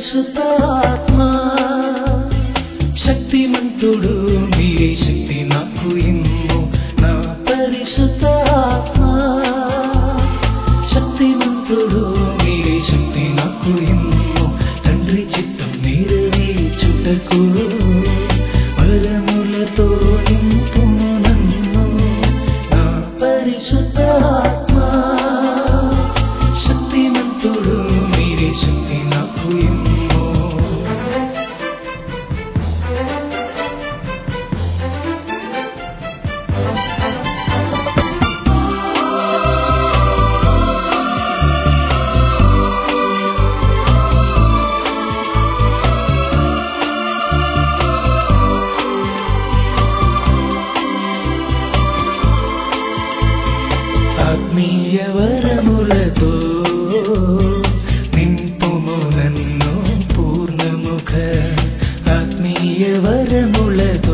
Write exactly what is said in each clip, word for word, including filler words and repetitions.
పరిశుద్ధాత్మా శక్తిమంతుడు మీరే శక్తి నాకు ఇమ్ము నా పరిశుద్ధాత్మా శక్తిమంతుడు మీరే శక్తి నాకు ఇమ్ము తండ్రి చిత్తం నెరవేర్చుటకు వరములతో నింపుము నన్ను నా పరిశుద్ధాత్మా శక్తిమంతుడు మీరే శక్తి నాకు ఇమ్ము ఆత్మీయ వరములతో నింపుము నన్ను పూర్ణముఖ ఆత్మీయ వరములతో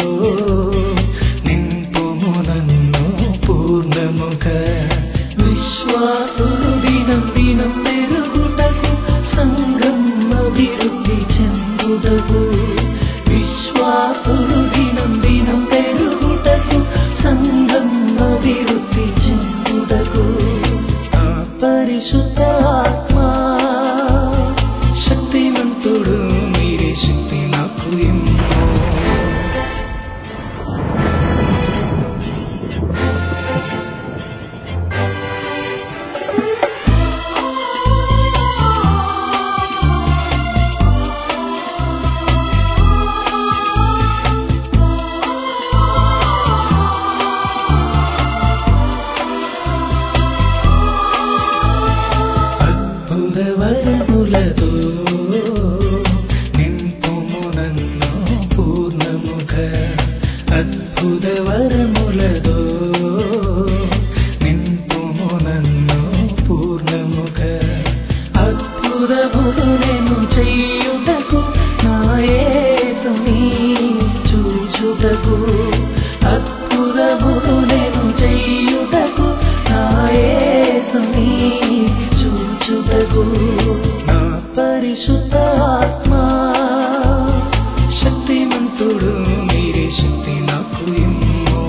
నింపుము నన్ను పూర్ణముఖ విశ్వాసులు దినం దినం పెరుగుటకు సంఘం అభివృద్ధి చెందుటకు విశ్వాసులు దినం దినం పెరుగుటకు సంఘం అభివృద్ధి చెందుటకు ఆ పరిశుద్ధాత్మా శక్తిమంతుడు మీరే శక్తి నాకు ఇమ్ము వరములతో నింపుము నన్ను పూర్ణముఖ అద్భుత వరములతో నింపుము నన్ను పూర్ణముఖ అద్భుతములు నేను చేయుటకు నా యేసుని చూచుటకు అద్భుతములు నేను చేయుటకు నా యేసుని చూచుటకు నా పరిశుద్ధాత్మా శక్తిమంతుడు మీరే శక్తి నాకు ఇమ్ము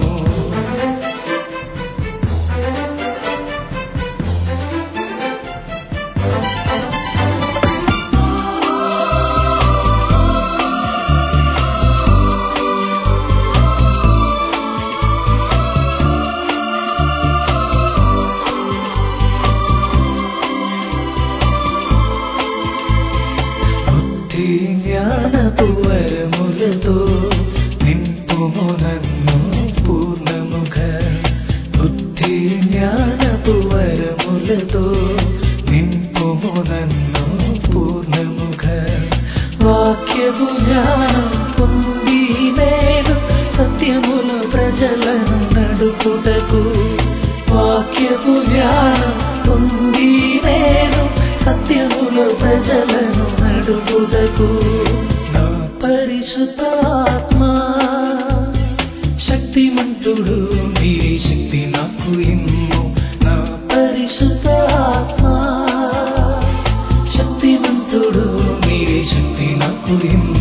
జ్ఞానపు వరములతో నింపుము నన్ను పూర్ణముఖ బుద్ధి జ్ఞానపు వరములతో నింపుము నన్ను పూర్ణముఖ వాక్యపు జ్ఞానం పొంది నేను సత్యముల ప్రజలను నడుపుటకు వాక్యపు జ్ఞానం పొంది నేను సత్యముల ప్రజలను నడుపుటకు నా పరిశుద్ధాత్మా శక్తిమంతుడు మీరే శక్తి నాకు ఇమ్ము నా పరిశుద్ధాత్మా శక్తిమంతుడు మీరే శక్తి నాకు ఇమ్ము